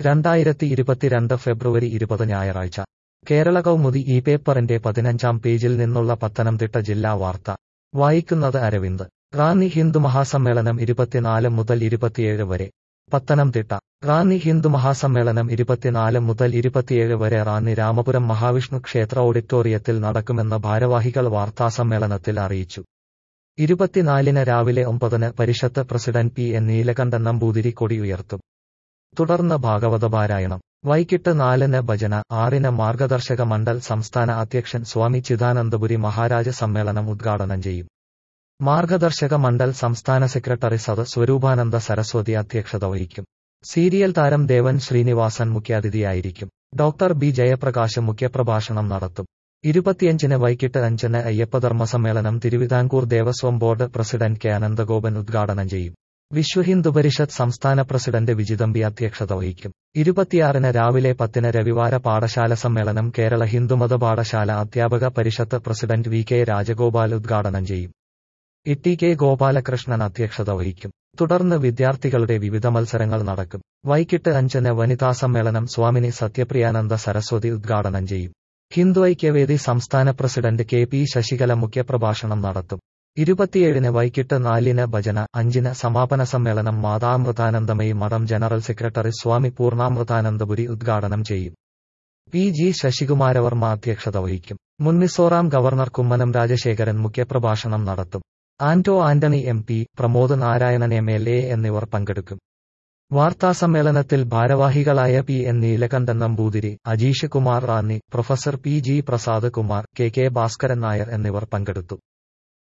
2022 ഫെബ്രുവരി 20 ഞായറാഴ്ച കേരള കൗമുദി ഈ പേപ്പറിന്റെ 15-ാം പേജിൽ നിന്നുള്ള പത്തനംതിട്ട ജില്ലാ വാർത്ത വായിക്കുന്നത് അരവിന്ദ്. റാന്നി ഹിന്ദു മഹാസമ്മേളനം 24 മുതൽ 27 വരെ. പത്തനംതിട്ട റാന്നി ഹിന്ദു മഹാസമ്മേളനം 24 മുതൽ 27 വരെ റാന്നി രാമപുരം മഹാവിഷ്ണു ക്ഷേത്ര ഓഡിറ്റോറിയത്തിൽ നടക്കുമെന്ന് ഭാരവാഹികൾ വാർത്താസമ്മേളനത്തിൽ അറിയിച്ചു. 24-ന് രാവിലെ 9-ന് പരിഷത്ത് പ്രസിഡന്റ് P.N. നീലകണ്ഠൻ നമ്പൂതിരി കൊടി ഉയർത്തും. തുടർന്ന് ഭാഗവതപാരായണം. വൈകിട്ട് 4-ന് ഭജന. 6-ന് മാർഗദർശക മണ്ഡൽ സംസ്ഥാന അധ്യക്ഷൻ സ്വാമി ചിദാനന്ദപുരി മഹാരാജ് സമ്മേളനം ഉദ്ഘാടനം ചെയ്യും. മാർഗദർശക മണ്ഡൽ സംസ്ഥാന സെക്രട്ടറി സത് സ്വരൂപാനന്ദ സരസ്വതി അധ്യക്ഷത വഹിക്കും. സീരിയൽ താരം ദേവൻ ശ്രീനിവാസൻ മുഖ്യാതിഥിയായിരിക്കും. ഡോക്ടർ ബി ജയപ്രകാശ് മുഖ്യപ്രഭാഷണം നടത്തും. 25-ന് വൈകിട്ട് 5-ന് അയ്യപ്പധർമ്മ സമ്മേളനം Thiruvithamkoor Devaswom board president K Ananthagopan ഉദ്ഘാടനം ചെയ്യും. വിശ്വഹിന്ദു പരിഷത്ത് സംസ്ഥാന പ്രസിഡന്റ് വിജിതമ്പി അധ്യക്ഷത വഹിക്കും. 26-ന് രാവിലെ 10-ന് രവിവാര പാഠശാല സമ്മേളനം കേരള ഹിന്ദുമത പാഠശാല അധ്യാപക പരിഷത്ത് പ്രസിഡന്റ് വി കെ രാജഗോപാൽ ഉദ്ഘാടനം ചെയ്യും. ടി കെ ഗോപാലകൃഷ്ണൻ അധ്യക്ഷത വഹിക്കും. തുടർന്ന് വിദ്യാർത്ഥികളുടെ വിവിധ മത്സരങ്ങൾ നടക്കും. വൈകിട്ട് 5-ന് വനിതാ സമ്മേളനം സ്വാമിനി സത്യപ്രിയാനന്ദ സരസ്വതി ഉദ്ഘാടനം ചെയ്യും. ഹിന്ദു ഐക്യവേദി സംസ്ഥാന പ്രസിഡന്റ് കെ പി ശശികല മുഖ്യപ്രഭാഷണം നടത്തും. 27-ന് വൈകിട്ട് 4-ന് ഭജന. 5-ന് സമാപന സമ്മേളനം മാതാമൃതാനന്ദമയി മഠം ജനറൽ സെക്രട്ടറി സ്വാമി പൂർണ്ണാമൃതാനന്ദപുരി ഉദ്ഘാടനം ചെയ്യും. പി ജി ശശികുമാരവർമ്മ അധ്യക്ഷത വഹിക്കും. മുൻ മിസോറാം ഗവർണർ കുമ്മനം രാജശേഖരൻ മുഖ്യപ്രഭാഷണം നടത്തും. ആന്റോ ആന്റണി MP, പ്രമോദ് നാരായണൻ MLA എന്നിവർ പങ്കെടുക്കും. വാർത്താസമ്മേളനത്തിൽ ഭാരവാഹികളായ P.N. Neelakantan Namboothiri, Ajeesh Kumar Ranni, professor P.G. Prasad Kumar, K Bhaskaran Nair എന്നിവർ പങ്കെടുത്തു.